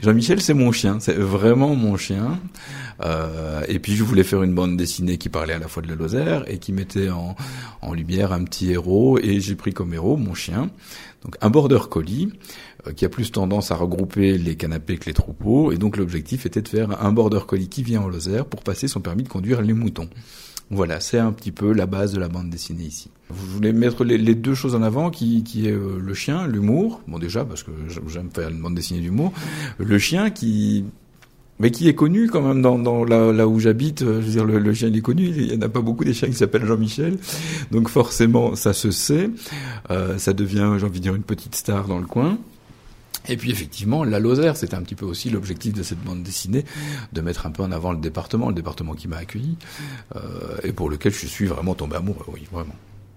Jean-Michel, c'est mon chien, c'est vraiment mon chien. Et puis je voulais faire une bande dessinée qui parlait à la fois de la Lozère et qui mettait en lumière un petit héros. Et j'ai pris comme héros mon chien, donc un border collie qui a plus tendance à regrouper les canapés que les troupeaux. Et donc l'objectif était de faire un border collie qui vient en Lozère pour passer son permis de conduire les moutons. Voilà, c'est un petit peu la base de la bande dessinée ici. Je voulais mettre les deux choses en avant, qui est le chien, l'humour. Bon, déjà, parce que j'aime faire une bande dessinée d'humour. Le chien mais qui est connu quand même dans là où j'habite. Je veux dire, le chien, il est connu. Il y en a pas beaucoup des chiens qui s'appellent Jean-Michel. Donc forcément, ça se sait. Ça devient, j'ai envie de dire, une petite star dans le coin. Et puis effectivement, la Lozère, c'était un petit peu aussi l'objectif de cette bande dessinée, de mettre un peu en avant le département qui m'a accueilli, et pour lequel je suis vraiment tombé amoureux, oui, vraiment.